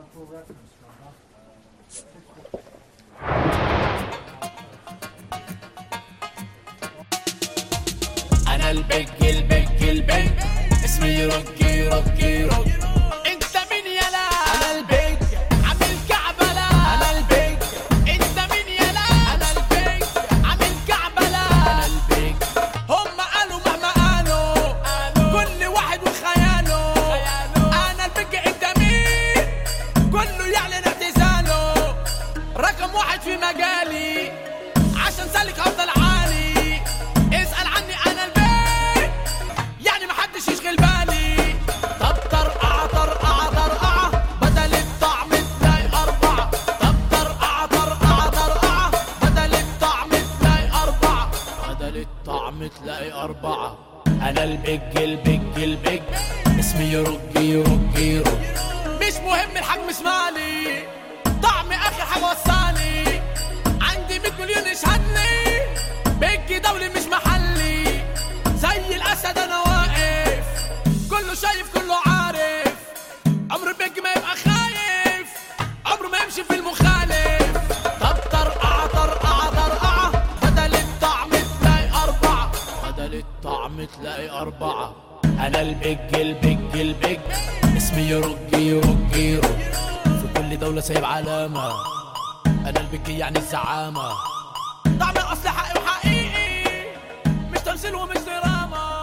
انا البيج البيج البيج اسمي روكي روكي روكي. انت مين يلا؟ انا البيج عامل كعبله. انا البيج. انت مين يلا؟ انا البيج عامل كعبله. انا البيج. هم قالوا مهما قالوا كل واحد وخياله. انا البيج انت مين؟ كله يعلن اعتزاله. رقم واحد في مجالي عشان سالك افضل عالي. اسأل عني انا البيج يعني محدش يشغل بالي. طب طرقعة طرقعة طرقعة بدل الطعم تلاقي أربعة. طب طرقعة طرقعة طرقعة بدل الطعم تلاقي أربعة. بدل الطعم تلاقي أربعة. أنا البيج البيج البيج اسمي يرج يرج يرج. مش مهم الحجم شمالي طعم آخر حاجة وصالي. عندي 100 مليون يشهد لي بيج دولي مش محلي. زي الأسد أنا واقف كله شايف كله عارف. عمر بيج ما يبقى خايف عمره ما يمشي في المخالف. طب طرقعة طرقعة طرقعة بدل الطعم تلاقي أربعة. بدل الطعم تلاقي أربعة. أنا البيج البيج البيج اسمي يرج يرج يرج. في كل دولة سايب علامة. أنا البيج يعني الزعامة. طعم الأصل حقي وحقيقي مش تمثيل ومش دراما.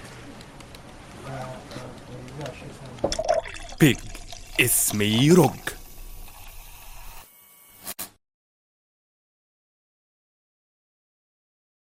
بيج اسمي روك.